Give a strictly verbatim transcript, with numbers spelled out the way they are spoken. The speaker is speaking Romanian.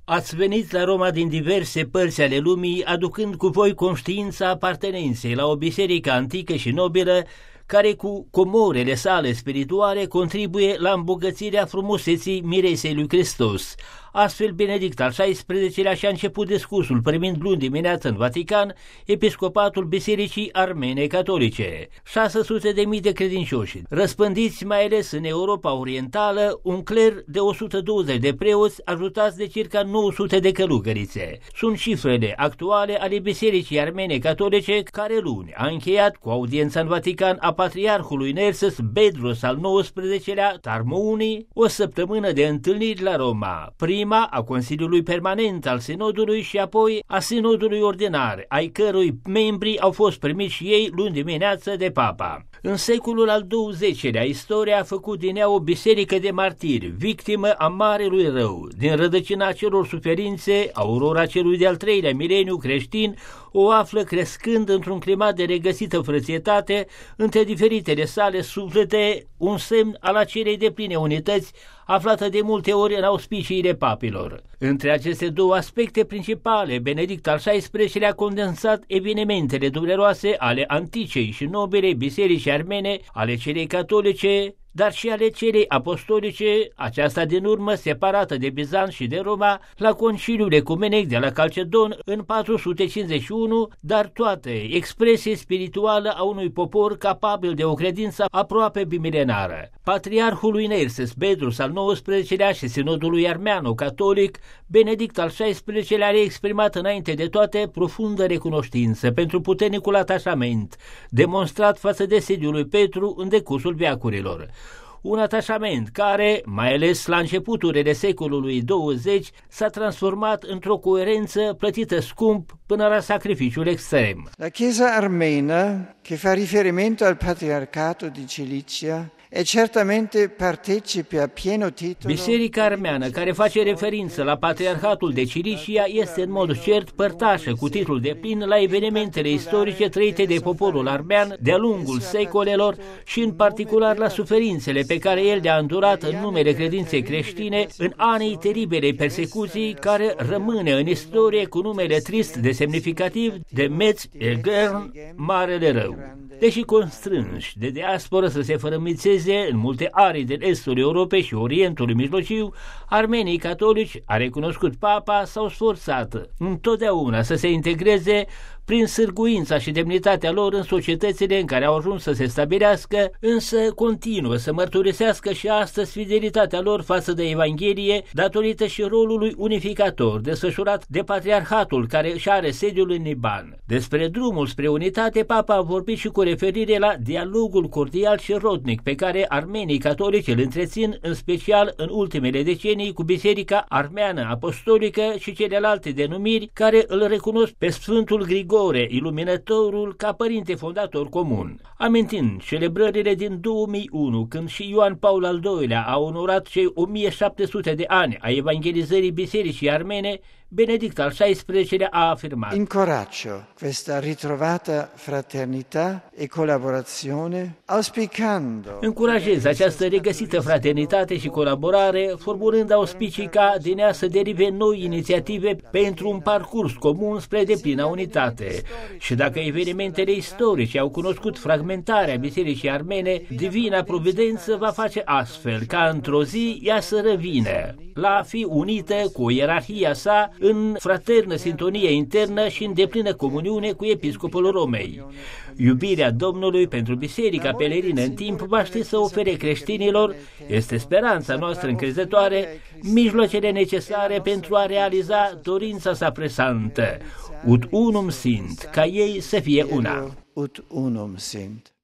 Ați venit la Roma din diverse părți ale lumii, aducând cu voi conștiința apartenenței la o biserică antică și nobilă, care cu comorele sale spirituale contribuie la îmbogățirea frumuseții Miresei lui Hristos. Astfel, Benedict al șaisprezecelea și-a început discursul primind luni dimineață în Vatican episcopatul Bisericii Armene Catolice. șase sute de mii de credincioși, răspândiți mai ales în Europa Orientală, un cler de o sută douăzeci de preoți ajutați de circa nouă sute de călugărițe. Sunt cifrele actuale ale Bisericii Armene Catolice, care luni a încheiat cu audiența în Vatican a patriarhului Nerses Bedros al nouăsprezecelea Tarmouni o săptămână de întâlniri la Roma. Prima a Consiliului Permanent al Sinodului și apoi a Sinodului Ordinar, ai cărui membri au fost primiți și ei luni dimineață de Papa. În secolul al douăzecilea, istoria a făcut din ea o biserică de martiri, victimă a marelui rău. Din rădăcina celor suferințe, aurora celui de-al treilea mileniu creștin o află crescând într-un climat de regăsită frățietate între diferitele sale suflete, un semn al acelei depline unități aflată de multe ori în auspiciile papilor. Între aceste două aspecte principale, Benedict al șaisprezecelea a condensat evenimentele dureroase ale anticei și nobile biserici armene, ale celei catolice, dar și ale celei apostolice, aceasta din urmă separată de Bizanț și de Roma, la Conciliul Ecumenic de la Calcedon în patru sute cincizeci și unu, dar toate expresie spirituală a unui popor capabil de o credință aproape bimilenară. Patriarhului Nerses Bedros al nouăsprezecelea și Sinodului Armeano-Catolic, Benedict al șaisprezecelea a exprimat înainte de toate profundă recunoștință pentru puternicul atașament demonstrat față de sediul lui Petru în decursul veacurilor. Un atașament care, mai ales la începuturile secolului douăzeci, s-a transformat într-o coerență plătită scump până la sacrificiul extrem. La Chiesa armena, che fa riferimento al patriarcato di Cilicia, e certamente partecipe a pieno titolo. Biserica armeană, care face referință la patriarhatul de Cilicia, este în mod cert părtașă cu titlul de plin la evenimentele istorice trăite de poporul armean de-a lungul secolelor și în particular la suferințele pe care el le-a îndurat în numele credinței creștine în anii teribelei persecuții, care rămâne în istorie cu numele trist de semnificativ de Metz Elgern, Marele Rău. Deși constrânși de diasporă să se fărâmițeze în multe arii din estul Europei și Orientul Mijlociu, armenii catolici, a recunoscut Papa, s-au sforțat întotdeauna să se integreze prin sârguința și demnitatea lor în societățile în care au ajuns să se stabilească, însă continuă să mărturisească și astăzi fidelitatea lor față de Evanghelie, datorită și rolului unificator desfășurat de patriarhatul care își are sediul în Liban. Despre drumul spre unitate, Papa a vorbit și cu referire la dialogul cordial și rodnic pe care armenii catolici îl întrețin, în special în ultimele decenii, cu Biserica Armeană Apostolică și celelalte denumiri care îl recunosc pe Sfântul Grigore, Iluminătorul, ca părinte fondator comun. Amintind celebrările din două mii unu, când și Ioan Paul al doilea a onorat cei o mie șapte sute de ani a evangelizării bisericii armene, Benedict al șaisprezecelea a afirmat: Incoraggio questa ritrovata fraternità e collaborazione, auspicando. Încurajez această regăsită fraternitate și colaborare, formulând auspicii ca din ea să derive noi inițiative pentru un parcurs comun spre deplină unitate. Și dacă evenimentele istorice au cunoscut fragmentarea bisericii armene, divina providență va face astfel ca într-o zi ea să revină la a fi unită cu ierarhia sa în fraternă sintonie internă și în deplină comuniune cu episcopul Romei. Iubirea Domnului pentru biserica pelerină în timp va ști să ofere creștinilor, este speranța noastră încrezătoare, mijloacele necesare pentru a realiza dorința sa presantă, ut unum sint, ca ei să fie una. Ut unum sint.